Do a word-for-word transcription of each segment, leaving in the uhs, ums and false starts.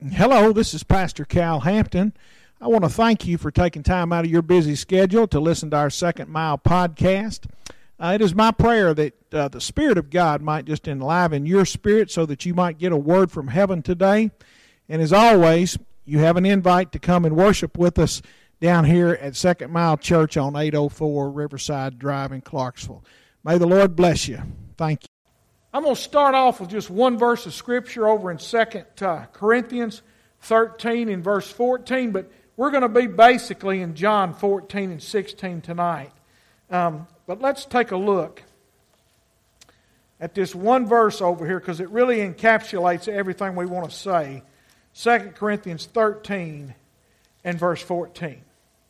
Hello, this is Pastor Cal Hampton. I want to thank you for taking time out of your busy schedule to listen to our Second Mile podcast. Uh, it is my prayer that uh, the Spirit of God might just enliven your spirit so that you might get a word from heaven today. And as always, you have an invite to come and worship with us down here at Second Mile Church on eight oh four Riverside Drive in Clarksville. May the Lord bless you. Thank you. I'm going to start off with just one verse of Scripture over in Second Corinthians thirteen and verse fourteen, but we're going to be basically in John fourteen and sixteen tonight. Um, but let's take a look at this one verse over here because it really encapsulates everything we want to say. Second Corinthians thirteen and verse fourteen.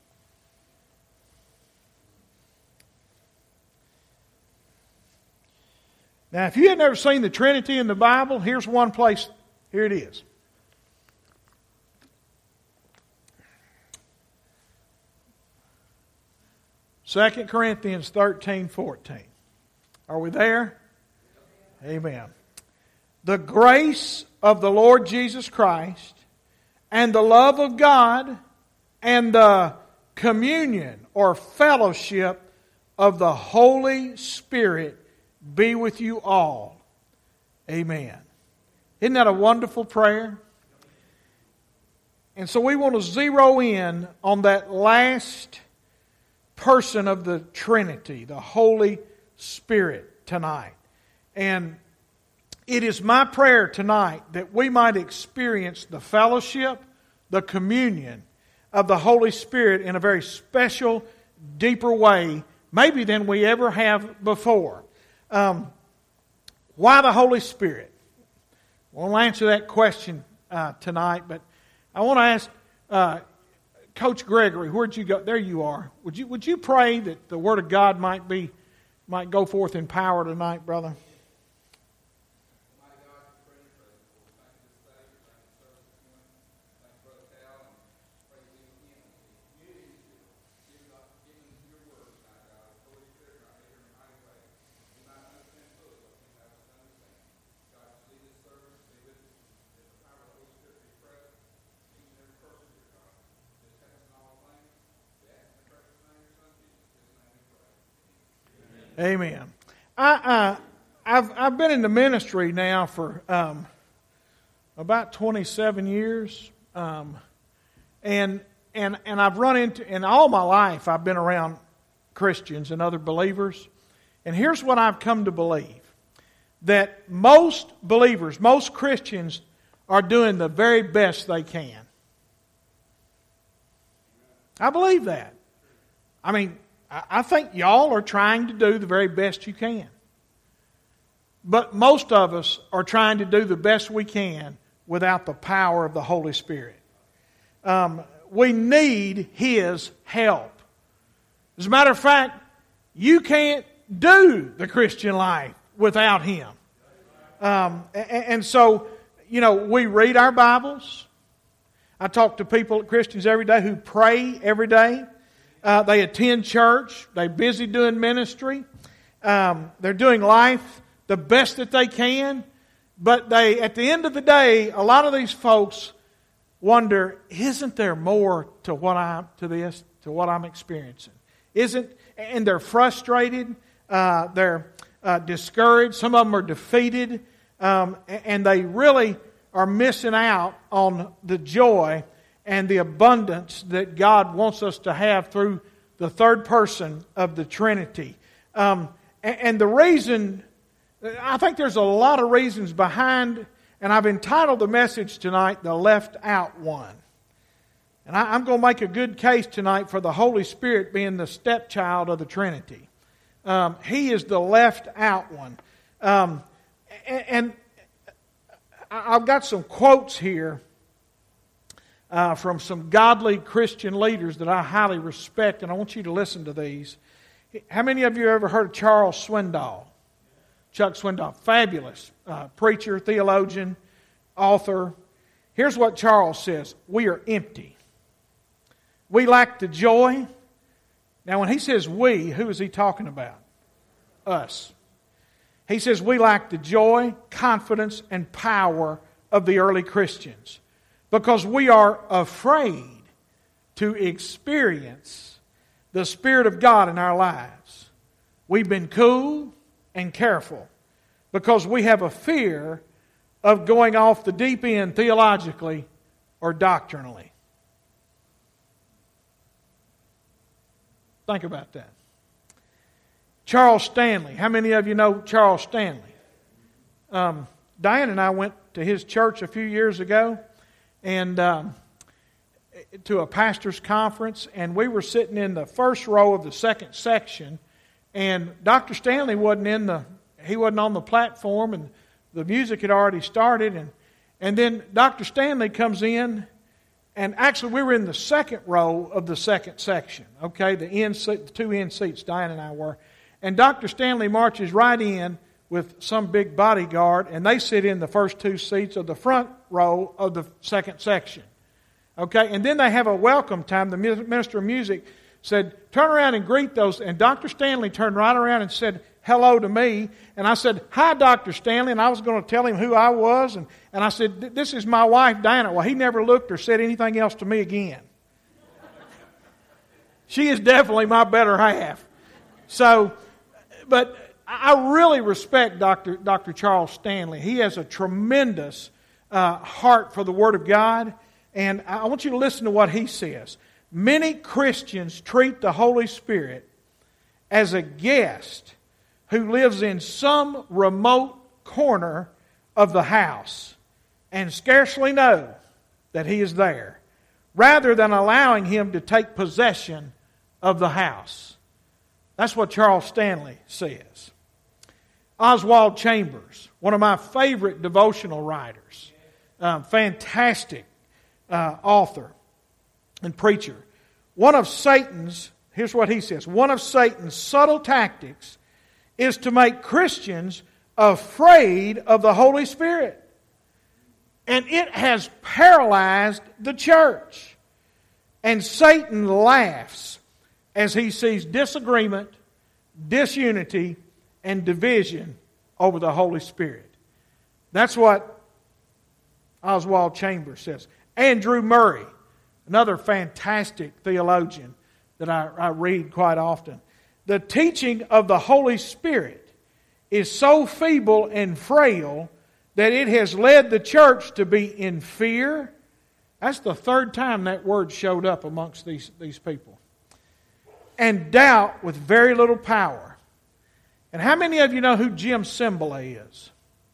Now, if you had never seen the Trinity in the Bible, here's one place. Here it is. Second Corinthians thirteen, fourteen. Are we there? Amen. The grace of the Lord Jesus Christ and the love of God and the communion or fellowship of the Holy Spirit be with you all. Amen. Isn't that a wonderful prayer? And so we want to zero in on that last person of the Trinity, the Holy Spirit, tonight. And it is my prayer tonight that we might experience the fellowship, the communion of the Holy Spirit in a very special, deeper way, maybe than we ever have before. Um, why the Holy Spirit? We'll answer that question uh, tonight, but I want to ask uh, Coach Gregory, where'd you go? There you are. Would you would you pray that the Word of God might be might go forth in power tonight, brother? Amen. I, uh, I've I've been in the ministry now for um, about twenty-seven years, um, and and and I've run into in all my life I've been around Christians and other believers, and here's what I've come to believe: that most believers, most Christians, are doing the very best they can. I believe that. I mean, I think y'all are trying to do the very best you can. But most of us are trying to do the best we can without the power of the Holy Spirit. Um, we need His help. As a matter of fact, you can't do the Christian life without Him. Um, and, and so, you know, we read our Bibles. I talk to people, Christians every day, who pray every day. Uh, they attend church. They're busy doing ministry. Um, they're doing life the best that they can. But they, at the end of the day, a lot of these folks wonder, isn't there more to what I to this to what I'm experiencing? Isn't and they're frustrated. Uh, they're uh, discouraged. Some of them are defeated, um, and they really are missing out on the joy and the abundance that God wants us to have through the third person of the Trinity. Um, and, and the reason, I think there's a lot of reasons behind, and I've entitled the message tonight, The Left Out One. And I, I'm going to make a good case tonight for the Holy Spirit being the stepchild of the Trinity. Um, he is the left out one. Um, and, and I've got some quotes here Uh, from some godly Christian leaders that I highly respect, and I want you to listen to these. How many of you have ever heard of Charles Swindoll? Chuck Swindoll, fabulous uh, preacher, theologian, author. Here's what Charles says: we are empty. We lack the joy. Now, when he says we, who is he talking about? Us. He says we lack the joy, confidence, and power of the early Christians. because we are afraid to experience the Spirit of God in our lives. We've been cool and careful because we have a fear of going off the deep end theologically or doctrinally. Think about that. Charles Stanley. How many of you know Charles Stanley? Um, Diane and I went to his church a few years ago and um, to a pastor's conference, and we were sitting in the first row of the second section, and Doctor Stanley wasn't in the he wasn't on the platform, and the music had already started, and and then Doctor Stanley comes in, and actually we were in the second row of the second section. Okay, the end seat, the two end seats, Diane and I were, and Doctor Stanley marches right in with some big bodyguard, and they sit in the first two seats of the front row of the second section. Okay, and then they have a welcome time. The minister of music said, turn around and greet those. And Doctor Stanley turned right around and said hello to me. And I said, hi, Doctor Stanley. And I was going to tell him who I was. And, and I said, this is my wife, Diana. Well, he never looked or said anything else to me again. She is definitely my better half. So, but I really respect Doctor Doctor Charles Stanley. He has a tremendous uh, heart for the Word of God. And I want you to listen to what he says. Many Christians treat the Holy Spirit as a guest who lives in some remote corner of the house and scarcely know that He is there, rather than allowing Him to take possession of the house. That's what Charles Stanley says. Oswald Chambers, one of my favorite devotional writers, um, fantastic Uh, author and preacher. One of Satan's, here's what he says, one of Satan's subtle tactics is to make Christians afraid of the Holy Spirit. And it has paralyzed the church. And Satan laughs as he sees disagreement, disunity, and division over the Holy Spirit. That's what Oswald Chambers says. Andrew Murray, another fantastic theologian that I, I read quite often. The teaching of the Holy Spirit is so feeble and frail that it has led the church to be in fear. That's the third time that word showed up amongst these, these people. And doubt with very little power. And how many of you know who Jim Cymbala is?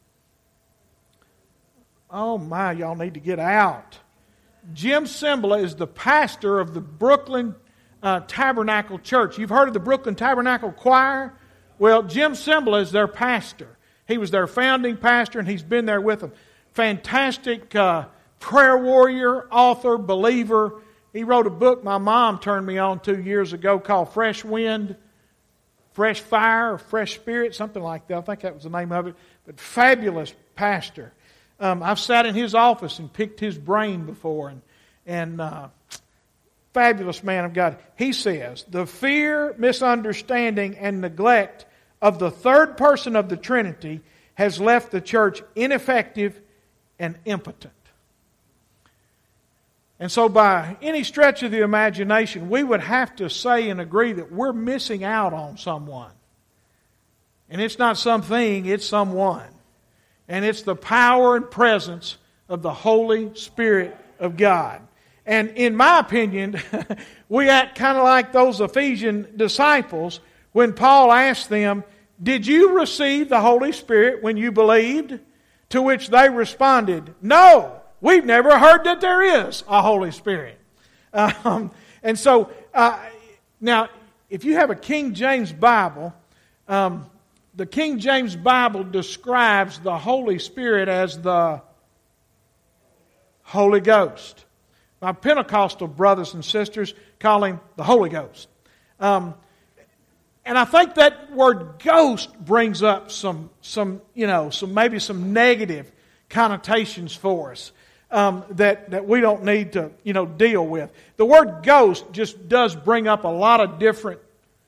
Oh my, y'all need to get out. Jim Cymbala is the pastor of the Brooklyn uh, Tabernacle Church. You've heard of the Brooklyn Tabernacle Choir? Well, Jim Cymbala is their pastor. He was their founding pastor, and he's been there with them. Fantastic uh, prayer warrior, author, believer. He wrote a book my mom turned me on two years ago called Fresh Wind, Fresh Fire, or Fresh Spirit, something like that. I think that was the name of it. But fabulous pastor. Um, I've sat in his office and picked his brain before, and, and uh, fabulous man of God. He says, the fear, misunderstanding, and neglect of the third person of the Trinity has left the church ineffective and impotent. And so by any stretch of the imagination, we would have to say and agree that we're missing out on someone. And it's not something, it's someone. And it's the power and presence of the Holy Spirit of God. And in my opinion, we act kind of like those Ephesian disciples when Paul asked them, did you receive the Holy Spirit when you believed? To which they responded, no, we've never heard that there is a Holy Spirit. Um, and so, uh, now, if you have a King James Bible, um, the King James Bible describes the Holy Spirit as the Holy Ghost. My Pentecostal brothers and sisters call Him the Holy Ghost. Um, and I think that word ghost brings up some, some, you know, some maybe some negative connotations for us um, that, that we don't need to, you know, deal with. The word ghost just does bring up a lot of different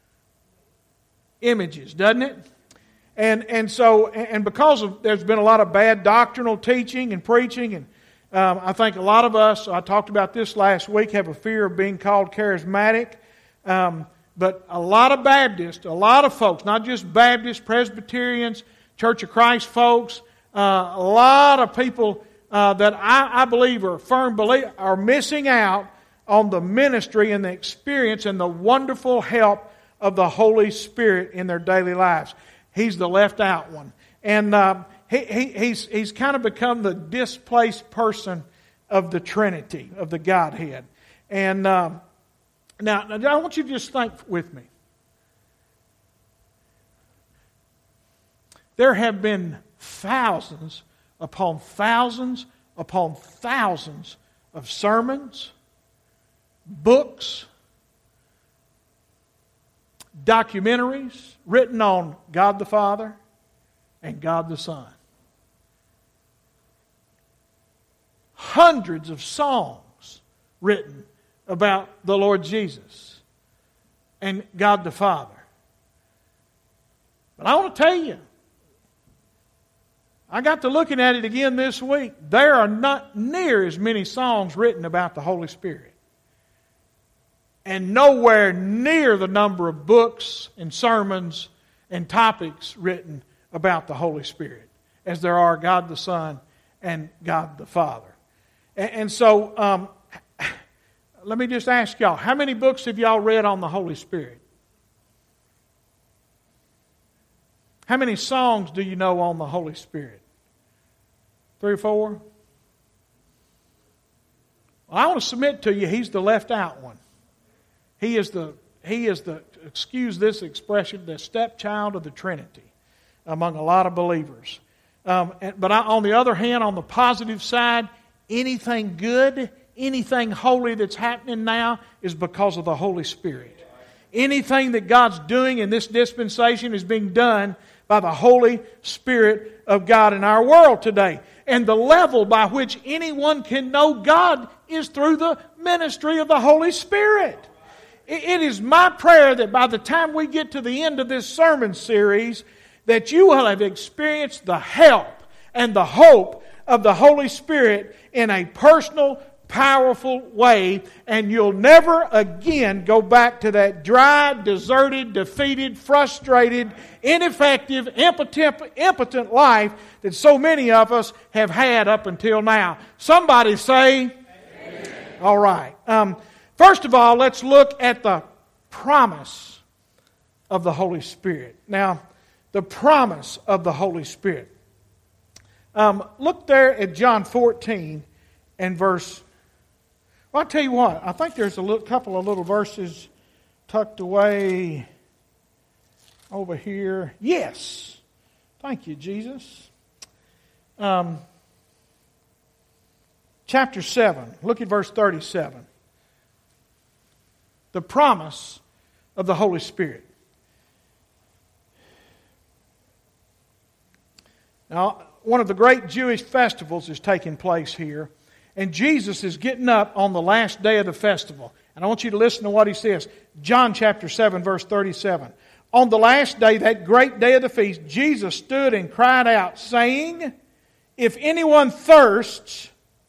images, doesn't it? And and so and because of there's been a lot of bad doctrinal teaching and preaching and Um, I think a lot of us, I talked about this last week, have a fear of being called charismatic. Um, but a lot of Baptists, a lot of folks, not just Baptists, Presbyterians, Church of Christ folks, uh, a lot of people uh, that I, I believe are firm believe are missing out on the ministry and the experience and the wonderful help of the Holy Spirit in their daily lives. He's the left out one. And uh, he, he, he's, he's kind of become the displaced person of the Trinity, of the Godhead. And uh, now, now, I want you to just think with me. There have been thousands upon thousands upon thousands of sermons, books, documentaries written on God the Father and God the Son. Hundreds of songs written about the Lord Jesus and God the Father. But I want to tell you, I got to looking at it again this week. There are not near as many songs written about the Holy Spirit. And nowhere near the number of books and sermons and topics written about the Holy Spirit as there are God the Son and God the Father. And, and so, um, let me just ask y'all, how many books have y'all read on the Holy Spirit? How many songs do you know on the Holy Spirit? Three or four? Well, I want to submit to you, he's the left out one. He is the, he is the, excuse this expression, the stepchild of the Trinity among a lot of believers. Um, and, but I, on the other hand, on the positive side, anything good, anything holy that's happening now is because of the Holy Spirit. Anything that God's doing in this dispensation is being done by the Holy Spirit of God in our world today. And the level by which anyone can know God is through the ministry of the Holy Spirit. It is my prayer that by the time we get to the end of this sermon series, that you will have experienced the help and the hope of the Holy Spirit in a personal, powerful way, and you'll never again go back to that dry, deserted, defeated, frustrated, ineffective, impotent, impotent life that so many of us have had up until now. Somebody say, amen. All right. Um, first of all, let's look at the promise of the Holy Spirit. Now, the promise of the Holy Spirit. Um, look there at John fourteen and verse. Well, I'll tell you what. I think there's a little, couple of little verses tucked away over here. Yes. Thank you, Jesus. Um, chapter seven. Look at verse thirty-seven. The promise of the Holy Spirit. Now, one of the great Jewish festivals is taking place here. And Jesus is getting up on the last day of the festival. And I want you to listen to what He says. John chapter seven, verse thirty-seven. On the last day, that great day of the feast, Jesus stood and cried out, saying, If anyone thirsts,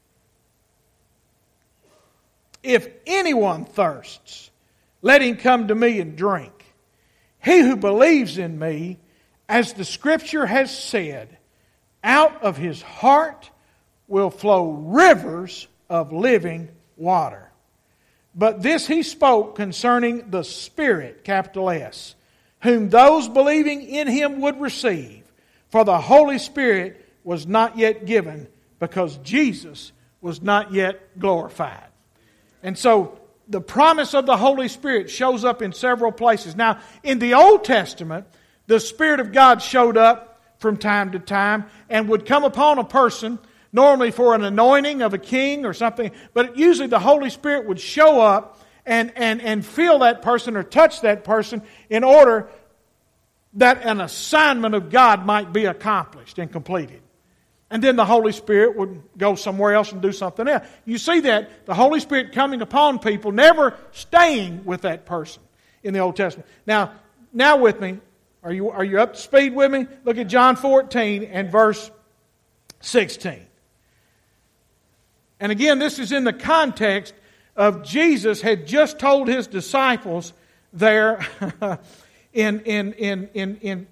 if anyone thirsts, let him come to me and drink. He who believes in me, as the Scripture has said, out of his heart will flow rivers of living water. But this he spoke concerning the Spirit, capital S, whom those believing in Him would receive. For the Holy Spirit was not yet given, because Jesus was not yet glorified. And so the promise of the Holy Spirit shows up in several places. Now, in the Old Testament, the Spirit of God showed up from time to time and would come upon a person, normally for an anointing of a king or something, but usually the Holy Spirit would show up and, and, and fill that person or touch that person in order that an assignment of God might be accomplished and completed. And then the Holy Spirit would go somewhere else and do something else. You see that, the Holy Spirit coming upon people, never staying with that person in the Old Testament. Now, now with me, are you, are you up to speed with me? Look at John fourteen and verse sixteen. And again, this is in the context of Jesus had just told His disciples there in, in, in, in, in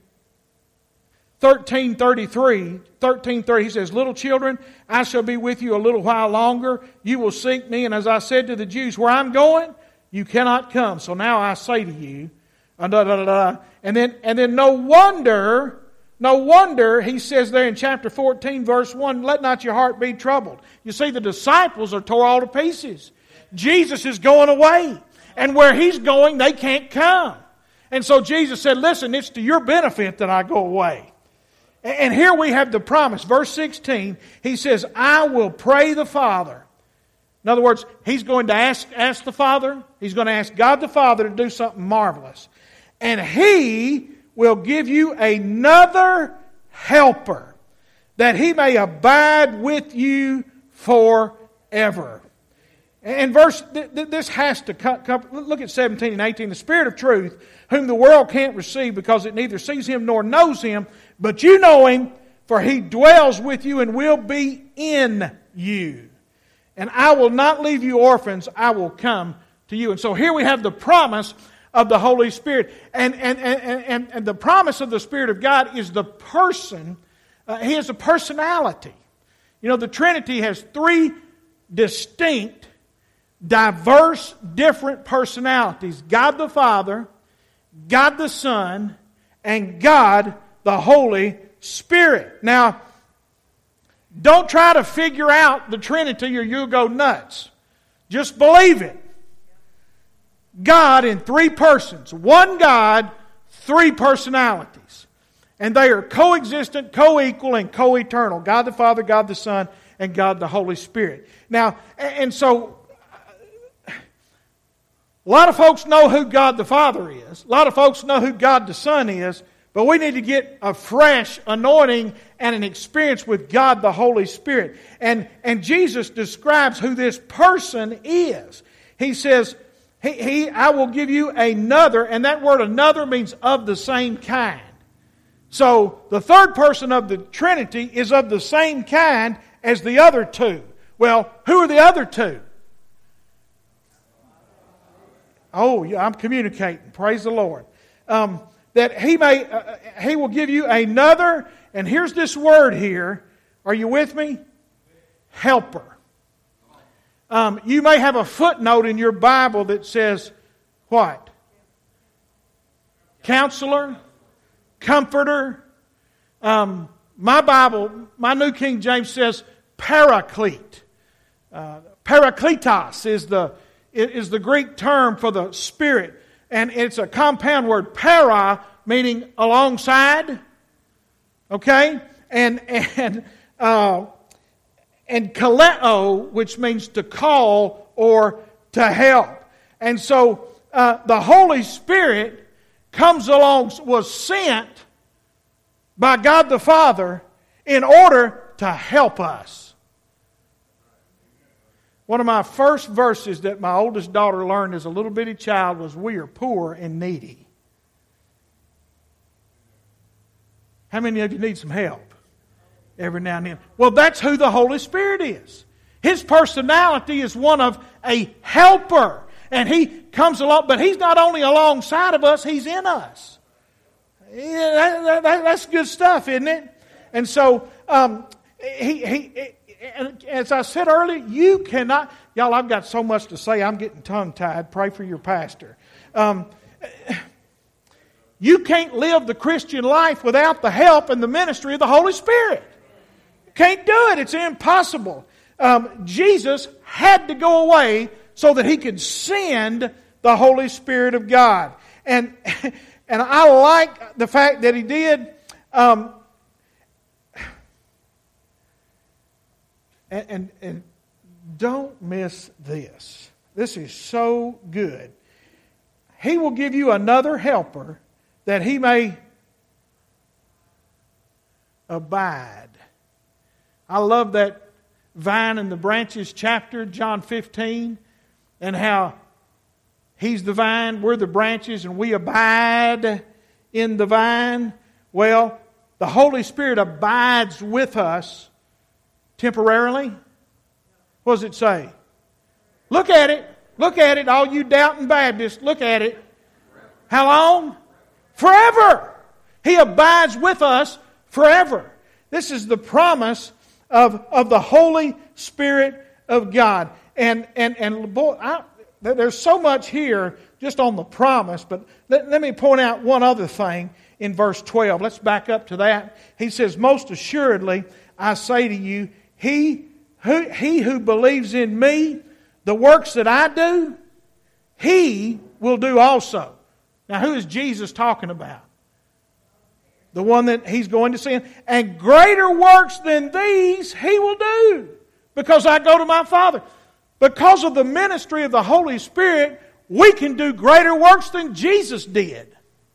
thirteen thirty-three, thirteen thirty, He says, little children, I shall be with you a little while longer. You will seek me. And as I said to the Jews, where I'm going, you cannot come. So now I say to you, uh, da, da, da, da. And then, and then no wonder, no wonder, He says there in chapter fourteen, verse one, let not your heart be troubled. You see, the disciples are tore all to pieces. Jesus is going away. And where He's going, they can't come. And so Jesus said, listen, it's to your benefit that I go away. And here we have the promise. Verse sixteen, He says, I will pray the Father. In other words, He's going to ask, ask the Father. He's going to ask God the Father to do something marvelous. And He will give you another helper, that He may abide with you forever. And verse, this has to come, look at seventeen and eighteen. The Spirit of truth, whom the world can't receive because it neither sees Him nor knows Him, but you know Him, for He dwells with you and will be in you. And I will not leave you orphans, I will come to you. And so here we have the promise of the Holy Spirit. And, and, and, and, and the promise of the Spirit of God is the person. Uh, he has a personality. You know, the Trinity has three distinct, diverse, different personalities. God the Father, God the Son, and God the Holy Spirit. Now, don't try to figure out the Trinity or you'll go nuts. Just believe it. God in three persons. One God, three personalities. And they are coexistent, co-equal, and co-eternal. God the Father, God the Son, and God the Holy Spirit. Now, and so, a lot of folks know who God the Father is. A lot of folks know who God the Son is. But we need to get a fresh anointing and an experience with God the Holy Spirit. And, and Jesus describes who this person is. He says, he, he, I will give you another, and that word another means of the same kind. So the third person of the Trinity is of the same kind as the other two. Well, who are the other two? Oh, yeah, I'm communicating. Praise the Lord. Um, that He may, uh, He will give you another, and here's this word here. Are you with me? Helper. Um, you may have a footnote in your Bible that says, what? Counselor, Comforter. Um, my Bible, my New King James says Paraclete. Uh, Parakletos is the is the Greek term for the Spirit. And it's a compound word, para, meaning alongside. Okay? And and uh, and kaleo, which means to call or to help. And so uh, the Holy Spirit comes along, was sent by God the Father in order to help us. One of my first verses that my oldest daughter learned as a little bitty child was, we are poor and needy. How many of you need some help every now and then? Well, that's who the Holy Spirit is. His personality is one of a helper. And He comes along, but He's not only alongside of us, He's in us. Yeah, that, that, that's good stuff, isn't it? And so, um, he, he, and as I said earlier, you cannot, y'all, I've got so much to say, I'm getting tongue-tied. Pray for your pastor. Um, you can't live the Christian life without the help and the ministry of the Holy Spirit. You can't do it. It's impossible. Um, Jesus had to go away so that He could send the Holy Spirit of God. And and I like the fact that He did. Um, and, and, and don't miss this. This is so good. He will give you another helper that He may abide. I love that vine and the branches chapter, John fifteen. And how He's the vine, we're the branches, and we abide in the vine. Well, the Holy Spirit abides with us temporarily. What does it say? Look at it. Look at it, all you doubting Baptists. Look at it. How long? Forever. He abides with us forever. This is the promise of, of the Holy Spirit of God. And, and, and boy, I, there's so much here just on the promise, but let, let me point out one other thing in verse twelve. Let's back up to that. He says, most assuredly, I say to you, he who, he who believes in me, the works that I do, he will do also. Now, who is Jesus talking about? The one that He's going to send. And greater works than these He will do, because I go to my Father. Because of the ministry of the Holy Spirit, we can do greater works than Jesus did.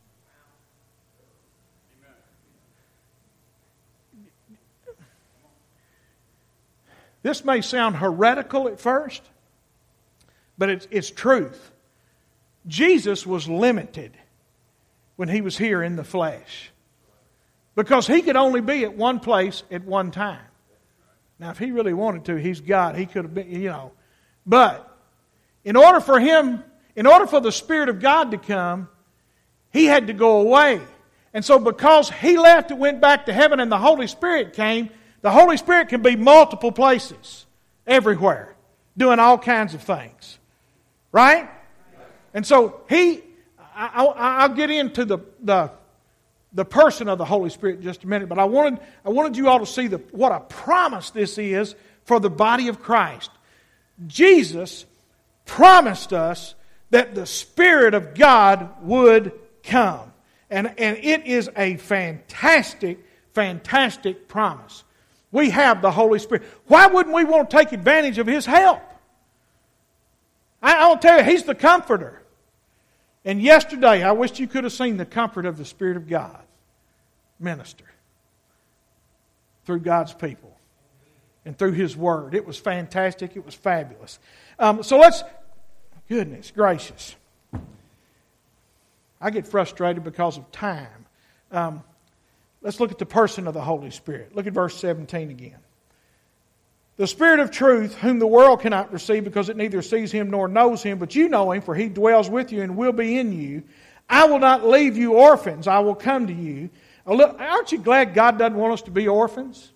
This may sound heretical at first, but it's, it's truth. Jesus was limited when He was here in the flesh, because He could only be at one place at one time. Now, if He really wanted to, He's God. He could have been, you know. But in order for Him, in order for the Spirit of God to come, He had to go away. And so because He left and went back to heaven and the Holy Spirit came, the Holy Spirit can be multiple places, everywhere, doing all kinds of things. Right? And so He, I, I, I'll get into the, the, the person of the Holy Spirit in just a minute, but I wanted, I wanted you all to see the, what a promise this is for the body of Christ. Jesus promised us that the Spirit of God would come. And, and it is a fantastic, fantastic promise. We have the Holy Spirit. Why wouldn't we want to take advantage of His help? I, I'll tell you, He's the Comforter. And yesterday, I wish you could have seen the comfort of the Spirit of God minister through God's people and through His Word. It was fantastic. It was fabulous. Um, so let's, goodness gracious. I get frustrated because of time. Um, let's look at the person of the Holy Spirit. Look at verse seventeen again. The Spirit of truth, whom the world cannot receive because it neither sees Him nor knows Him, but you know Him, for He dwells with you and will be in you. I will not leave you orphans. I will come to you. Aren't you glad God doesn't want us to be orphans?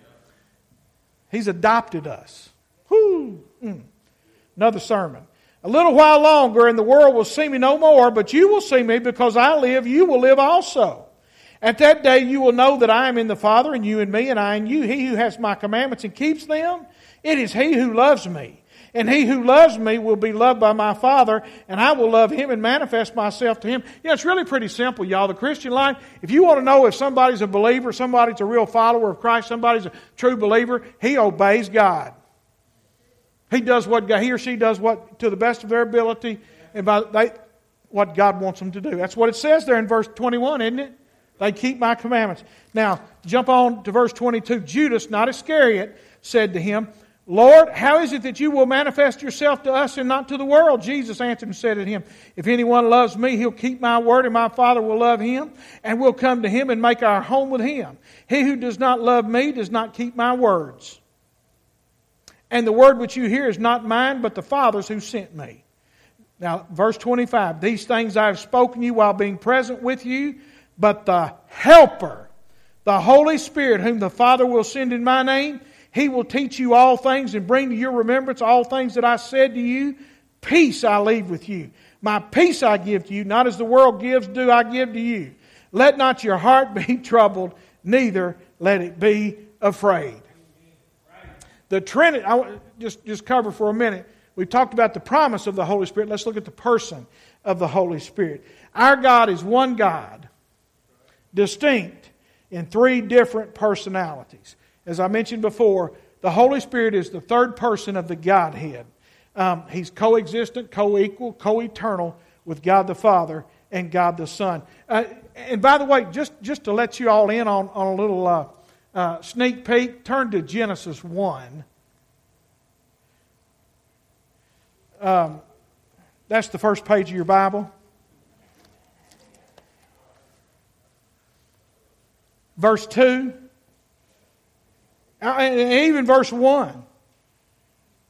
He's adopted us. Whoo! Mm. Another sermon. A little while longer and the world will see me no more, but you will see me because I live, you will live also. At that day you will know that I am in the Father, and you in me, and I in you. He who has my commandments and keeps them, it is he who loves me. And he who loves me will be loved by my Father, and I will love him and manifest myself to him. You know, it's really pretty simple, y'all. The Christian life, if you want to know if somebody's a believer, somebody's a real follower of Christ, somebody's a true believer, he obeys God. He does what God, he or she does what to the best of their ability, and by they, what God wants them to do. That's what it says there in verse twenty-one, isn't it? They keep my commandments. Now, jump on to verse twenty-two. Judas, not Iscariot, said to him, Lord, how is it that you will manifest yourself to us and not to the world? Jesus answered and said to him, if anyone loves me, he'll keep my word, and my Father will love him, and we'll come to him and make our home with him. He who does not love me does not keep my words. And the word which you hear is not mine, but the Father's who sent me. Now, verse twenty-five, these things I have spoken to you while being present with you, but the Helper, the Holy Spirit, whom the Father will send in my name, He will teach you all things and bring to your remembrance all things that I said to you. Peace I leave with you. My peace I give to you, not as the world gives, do I give to you. Let not your heart be troubled, neither let it be afraid. The Trinity, I just, just cover for a minute. We've talked about the promise of the Holy Spirit. Let's look at the person of the Holy Spirit. Our God is one God, distinct in three different personalities. As I mentioned before, the Holy Spirit is the third person of the Godhead. Um, he's coexistent, co-equal, co-eternal with God the Father and God the Son. Uh, and by the way, just, just to let you all in on, on a little uh, uh, sneak peek, turn to Genesis one. Um, that's the first page of your Bible. Verse two. And even verse one.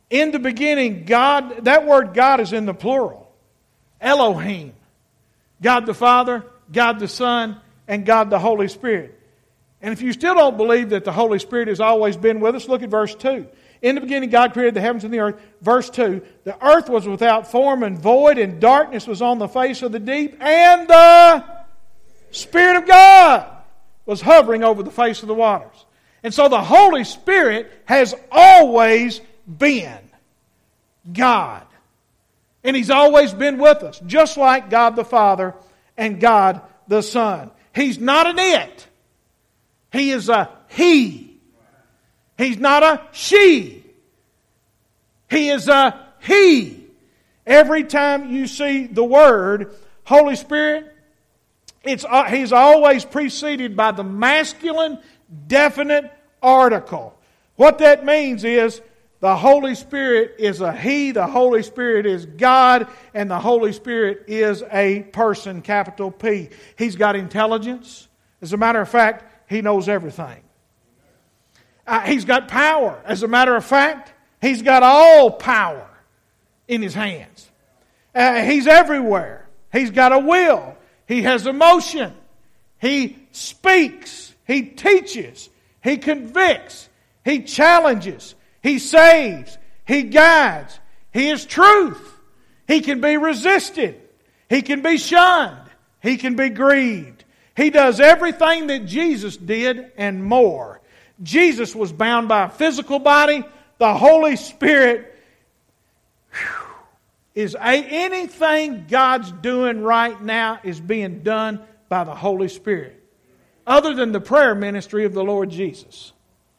In the beginning, God, that word God is in the plural. Elohim. God the Father, God the Son, and God the Holy Spirit. And if you still don't believe that the Holy Spirit has always been with us, look at verse two. In the beginning, God created the heavens and the earth. Verse two, the earth was without form and void, and darkness was on the face of the deep, and the Spirit of God was hovering over the face of the waters. And so the Holy Spirit has always been God. And He's always been with us, just like God the Father and God the Son. He's not an it. He is a He. He's not a she. He is a He. Every time you see the word Holy Spirit, it's, uh, He's always preceded by the masculine definite article. What that means is the Holy Spirit is a He, the Holy Spirit is God, and the Holy Spirit is a person, capital P. He's got intelligence. As a matter of fact, He knows everything. Uh, he's got power. As a matter of fact, He's got all power in His hands. Uh, he's everywhere. He's got a will. He has emotion. He speaks. He teaches. He convicts. He challenges. He saves. He guides. He is truth. He can be resisted. He can be shunned. He can be grieved. He does everything that Jesus did and more. Jesus was bound by a physical body. The Holy Spirit whew, is a, anything God's doing right now is being done by the Holy Spirit. Other than the prayer ministry of the Lord Jesus.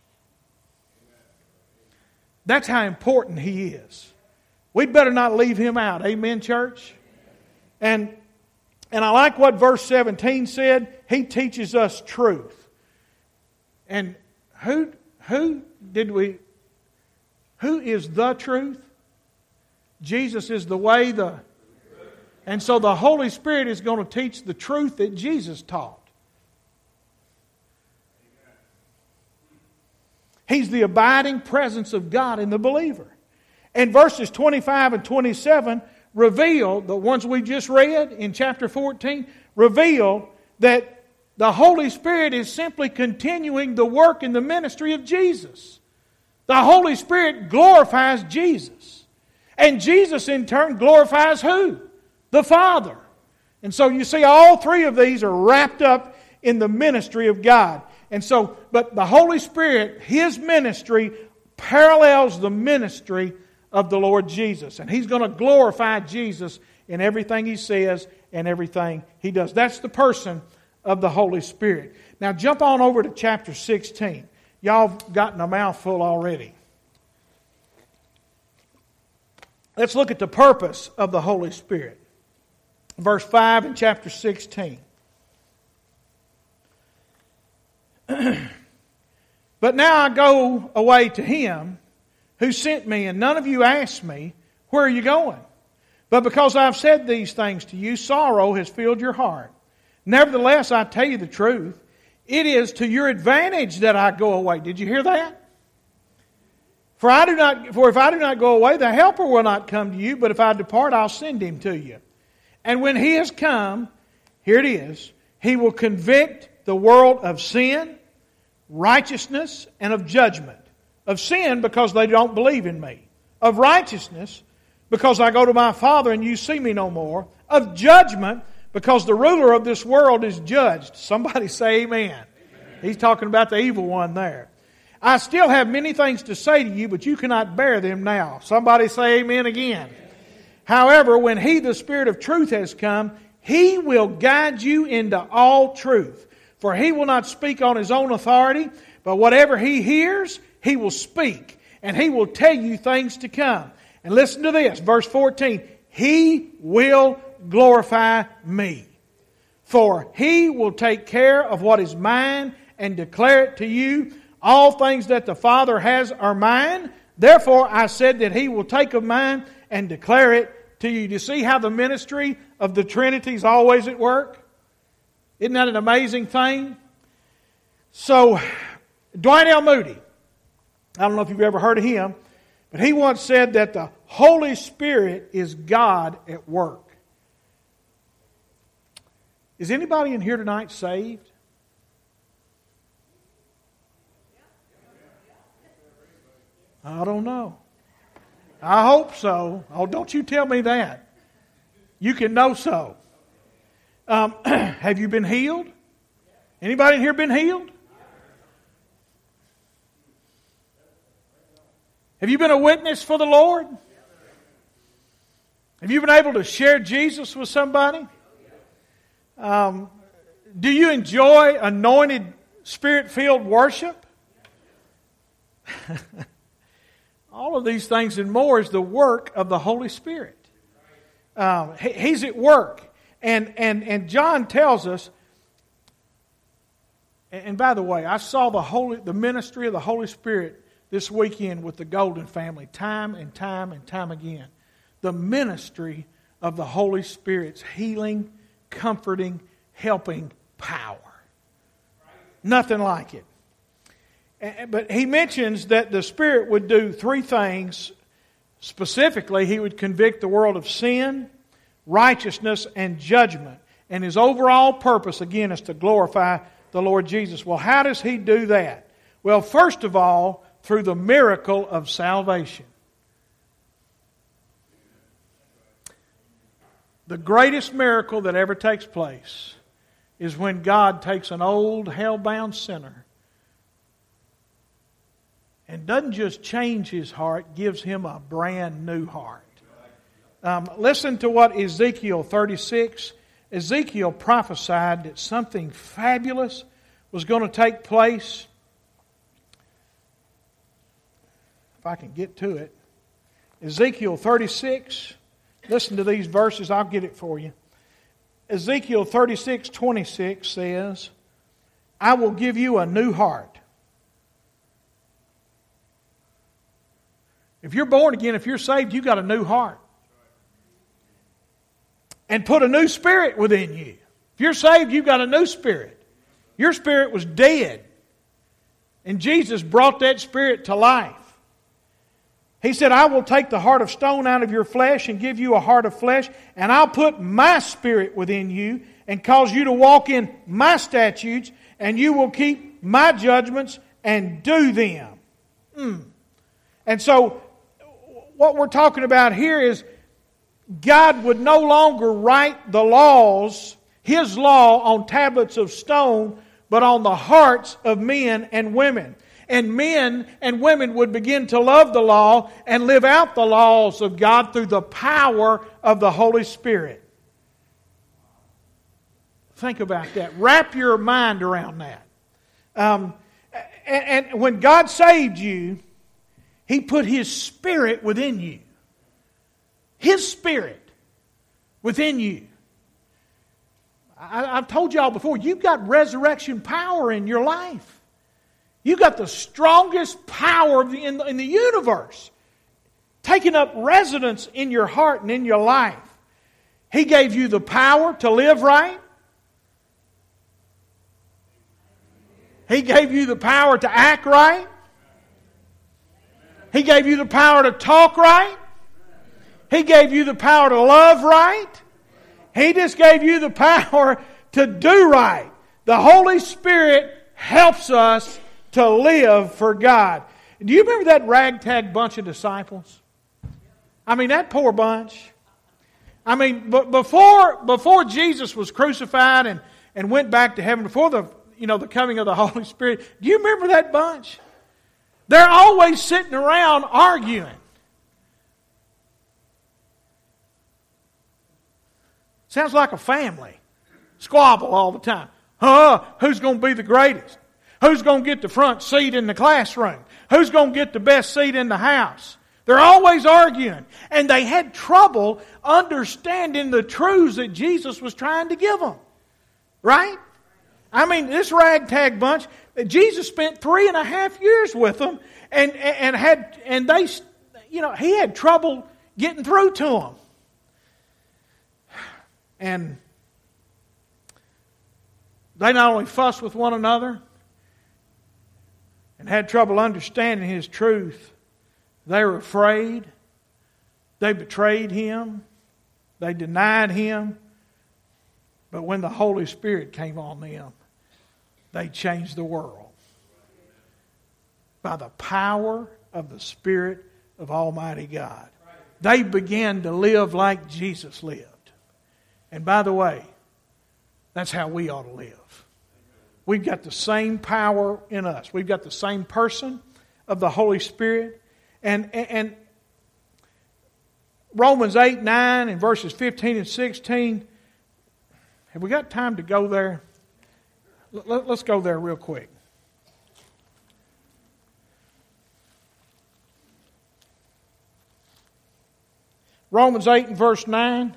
That's how important He is. We'd better not leave Him out. Amen, church? And, and I like what verse seventeen said. He teaches us truth. And who, who did we... Who is the truth? Jesus is the way, the... And so the Holy Spirit is going to teach the truth that Jesus taught. He's the abiding presence of God in the believer. And verses twenty-five and twenty-seven reveal, the ones we just read in chapter fourteen, reveal that the Holy Spirit is simply continuing the work in the ministry of Jesus. The Holy Spirit glorifies Jesus. And Jesus in turn glorifies who? The Father. And so you see all three of these are wrapped up in the ministry of God. And so, but the Holy Spirit, His ministry parallels the ministry of the Lord Jesus. And He's going to glorify Jesus in everything He says and everything He does. That's the person of the Holy Spirit. Now jump on over to chapter sixteen. Y'all have gotten a mouthful already. Let's look at the purpose of the Holy Spirit. Verse five in chapter sixteen. But now I go away to Him who sent me, and none of you asked me, where are you going? But because I've said these things to you, sorrow has filled your heart. Nevertheless, I tell you the truth. It is to your advantage that I go away. Did you hear that? For I do not. For if I do not go away, the Helper will not come to you. But if I depart, I'll send Him to you. And when He has come, here it is, He will convict the world of sin, righteousness, and of judgment. Of sin, because they don't believe in me. Of righteousness, because I go to my Father and you see me no more. Of judgment, because the ruler of this world is judged. Somebody say amen. Amen. He's talking about the evil one there. I still have many things to say to you, but you cannot bear them now. Somebody say amen again. Amen. However, when He, the Spirit of truth, has come, He will guide you into all truth. For He will not speak on His own authority, but whatever He hears, He will speak. And He will tell you things to come. And listen to this, verse fourteen. He will glorify me. For He will take care of what is mine and declare it to you. All things that the Father has are mine. Therefore I said that He will take of mine and declare it to you. Do you see how the ministry of the Trinity is always at work? Isn't that an amazing thing? So, Dwight L. Moody, I don't know if you've ever heard of him, But he once said that the Holy Spirit is God at work. Is anybody in here tonight saved? I don't know. I hope so. Oh, don't you tell me that. You can know so. Um, have you been healed? Anybody in here been healed? Have you been a witness for the Lord? Have you been able to share Jesus with somebody? Um, do you enjoy anointed, Spirit-filled worship? All of these things and more is the work of the Holy Spirit. Um, he, he's at work. And, and, and John tells us, and by the way, I saw the Holy, the ministry of the Holy Spirit this weekend with the Golden family, time and time and time again. The ministry of the Holy Spirit's healing, comforting, helping power. Nothing like it. But he mentions that the Spirit would do three things. Specifically, he would convict the world of sin, righteousness, and judgment. And his overall purpose, again, is to glorify the Lord Jesus. Well, how does he do that? Well, first of all, through the miracle of salvation. The greatest miracle that ever takes place is when God takes an old, hell-bound sinner and doesn't just change his heart, gives him a brand new heart. Um, listen to what Ezekiel thirty-six. Ezekiel prophesied that something fabulous was going to take place. If I can get to it. Ezekiel thirty-six. Listen to these verses. I'll get it for you. Ezekiel thirty-six twenty-six says, I will give you a new heart. If you're born again, if you're saved, you've got a new heart. And put a new spirit within you. If you're saved, you've got a new spirit. Your spirit was dead. And Jesus brought that spirit to life. He said, I will take the heart of stone out of your flesh and give you a heart of flesh, and I'll put my spirit within you and cause you to walk in my statutes, and you will keep my judgments and do them. Mm. And so, what we're talking about here is God would no longer write the laws, His law, on tablets of stone, but on the hearts of men and women. And men and women would begin to love the law and live out the laws of God through the power of the Holy Spirit. Think about that. Wrap your mind around that. Um, and, and when God saved you, He put His Spirit within you. His Spirit within you. I, I've told y'all before, you've got resurrection power in your life. You've got the strongest power in the, in the universe taking up residence in your heart and in your life. He gave you the power to live right. He gave you the power to act right. He gave you the power to talk right. He gave you the power to love right. He just gave you the power to do right. The Holy Spirit helps us to live for God. Do you remember that ragtag bunch of disciples? I mean, that poor bunch. I mean, but before before Jesus was crucified and, and went back to heaven, before the you know the coming of the Holy Spirit, do you remember that bunch? They're always sitting around arguing. Sounds like a family. Squabble all the time. Huh? Who's going to be the greatest? Who's going to get the front seat in the classroom? Who's going to get the best seat in the house? They're always arguing. And they had trouble understanding the truths that Jesus was trying to give them. Right? I mean, this ragtag bunch, Jesus spent three and a half years with them, and, and had and they, you know, he had trouble getting through to them. And they not only fussed with one another and had trouble understanding His truth, They were afraid. They betrayed Him. They denied Him. But when the Holy Spirit came on them, they changed the world by the power of the Spirit of Almighty God. They began to live like Jesus lived. And by the way, that's how we ought to live. We've got the same power in us. We've got the same person of the Holy Spirit. And, and, and Romans eight, nine, and verses fifteen and sixteen. Have we got time to go there? Let's go there real quick. Romans eight and verse nine.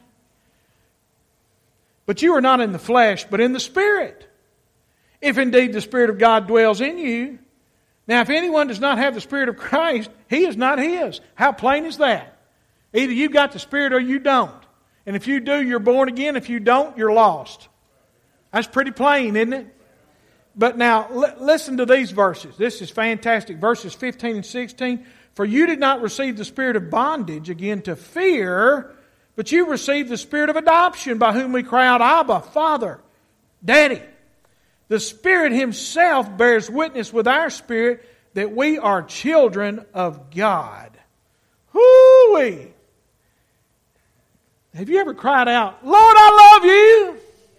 But you are not in the flesh, but in the Spirit, if indeed the Spirit of God dwells in you. Now, if anyone does not have the Spirit of Christ, he is not his. How plain is that? Either you've got the Spirit or you don't. And if you do, you're born again. If you don't, you're lost. That's pretty plain, isn't it? But now, l- listen to these verses. This is fantastic. Verses fifteen and sixteen. For you did not receive the spirit of bondage, again, to fear, but you received the Spirit of adoption, by whom we cry out, Abba, Father, Daddy. The Spirit Himself bears witness with our spirit that we are children of God. Hoo-wee! Have you ever cried out, Lord, I love you?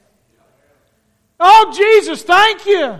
Oh, Jesus, thank you.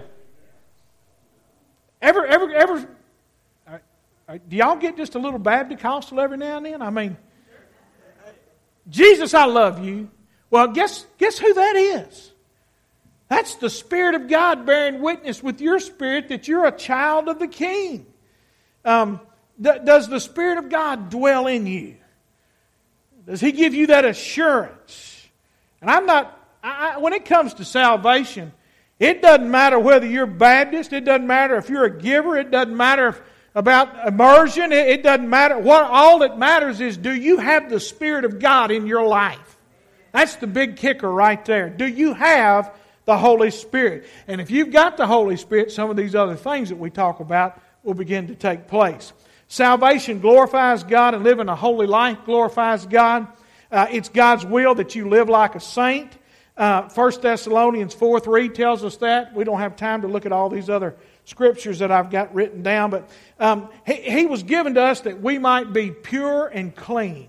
Ever, ever, ever, uh, do y'all get just a little Baptist-costal every now and then? I mean, Jesus, I love you. Well, guess, guess who that is? That's the Spirit of God bearing witness with your spirit that you're a child of the King. Um, th- does the Spirit of God dwell in you? Does He give you that assurance? And I'm not, I, I, when it comes to salvation, it doesn't matter whether you're Baptist, it doesn't matter if you're a giver, it doesn't matter if, about immersion, it, it doesn't matter. What all that matters is, do you have the Spirit of God in your life? That's the big kicker right there. Do you have the Holy Spirit? And if you've got the Holy Spirit, some of these other things that we talk about will begin to take place. Salvation glorifies God, and living a holy life glorifies God. Uh, it's God's will that you live like a saint. Uh, First Thessalonians four three tells us that. We don't have time to look at all these other scriptures that I've got written down, but um, he, he was given to us that we might be pure and clean.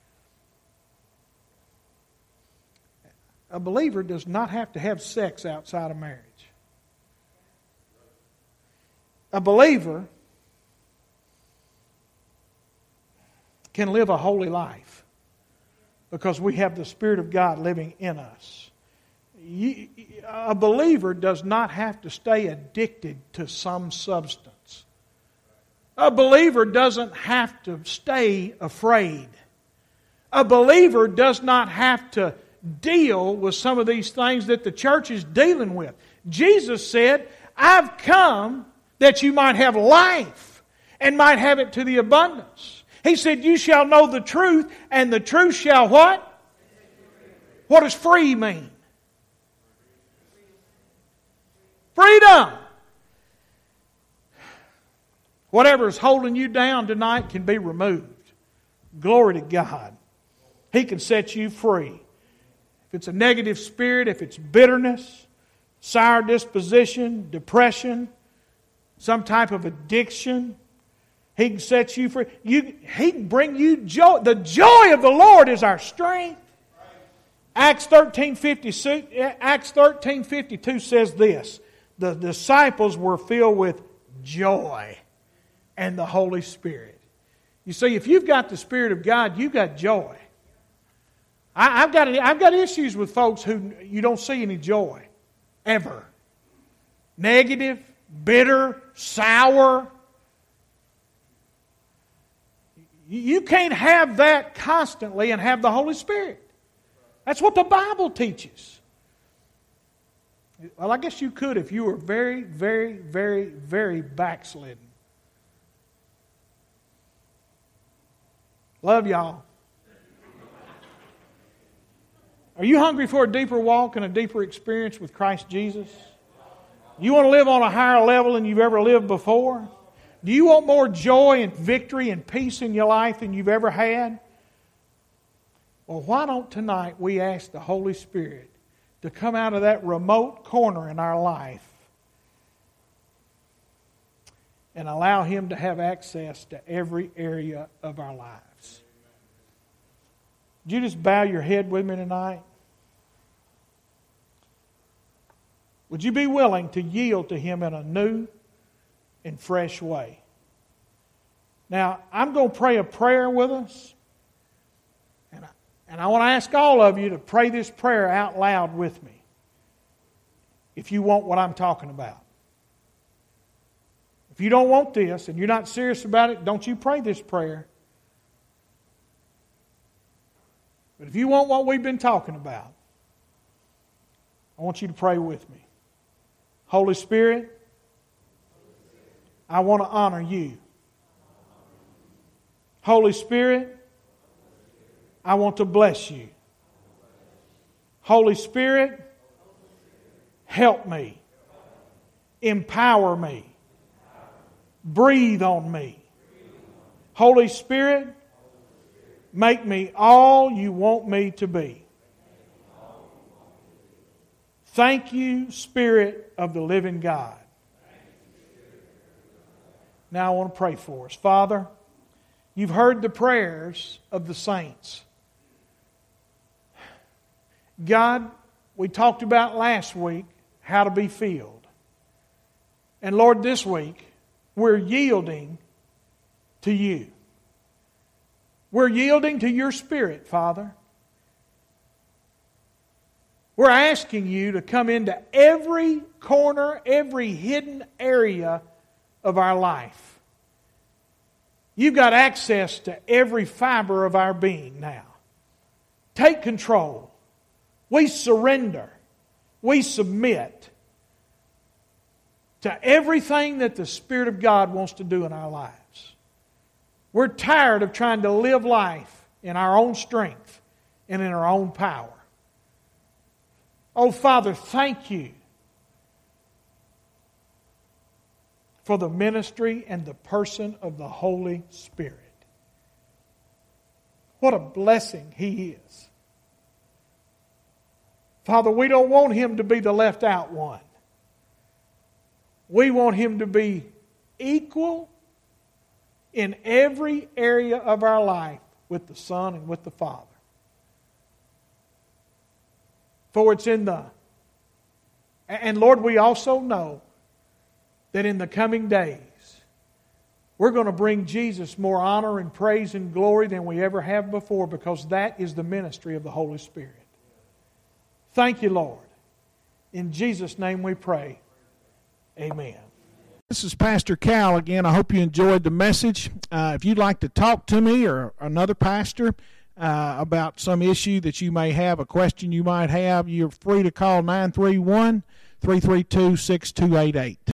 A believer does not have to have sex outside of marriage. A believer can live a holy life because we have the Spirit of God living in us. You, a believer does not have to stay addicted to some substance. A believer doesn't have to stay afraid. A believer does not have to deal with some of these things that the church is dealing with. Jesus said, I've come that you might have life and might have it to the abundance. He said, you shall know the truth, and the truth shall what? What does free mean? Freedom. Whatever is holding you down tonight can be removed. Glory to God. He can set you free. If it's a negative spirit, if it's bitterness, sour disposition, depression, some type of addiction, He can set you free. You, he can bring you joy. The joy of the Lord is our strength. Acts thirteen fifty-two, Acts thirteen fifty-two says this. The disciples were filled with joy and the Holy Spirit. You see, if you've got the Spirit of God, you've got joy. I, I've got I've got issues with folks who you don't see any joy ever. Negative, bitter, sour. You can't have that constantly and have the Holy Spirit. That's what the Bible teaches. Well, I guess you could if you were very, very, very, very backslidden. Love y'all. Are you hungry for a deeper walk and a deeper experience with Christ Jesus? You want to live on a higher level than you've ever lived before? Do you want more joy and victory and peace in your life than you've ever had? Well, why don't tonight we ask the Holy Spirit to come out of that remote corner in our life and allow Him to have access to every area of our lives? Would you just bow your head with me tonight? Would you be willing to yield to Him in a new and fresh way? Now, I'm going to pray a prayer with us. And I, and I want to ask all of you to pray this prayer out loud with me, if you want what I'm talking about. If you don't want this and you're not serious about it, don't you pray this prayer. But if you want what we've been talking about, I want you to pray with me. Holy Spirit, I want to honor you. Holy Spirit, I want to bless you. Holy Spirit, help me. Empower me. Breathe on me. Holy Spirit, make me all you want me to be. Thank you, Spirit of the living God. Now I want to pray for us. Father, you've heard the prayers of the saints. God, we talked about last week how to be filled. And Lord, this week, we're yielding to you. We're yielding to your Spirit, Father. We're asking you to come into every corner, every hidden area of our life. You've got access to every fiber of our being now. Take control. We surrender. We submit to everything that the Spirit of God wants to do in our lives. We're tired of trying to live life in our own strength and in our own power. Oh, Father, thank you for the ministry and the person of the Holy Spirit. What a blessing He is. Father, we don't want Him to be the left out one. We want Him to be equal in every area of our life with the Son and with the Father. For it's in the... And Lord, we also know that in the coming days, we're going to bring Jesus more honor and praise and glory than we ever have before, because that is the ministry of the Holy Spirit. Thank you, Lord. In Jesus' name we pray. Amen. This is Pastor Cal again. I hope you enjoyed the message. Uh, if you'd like to talk to me or another pastor uh, about some issue that you may have, a question you might have, you're free to call nine three one, three three two, six two eight eight.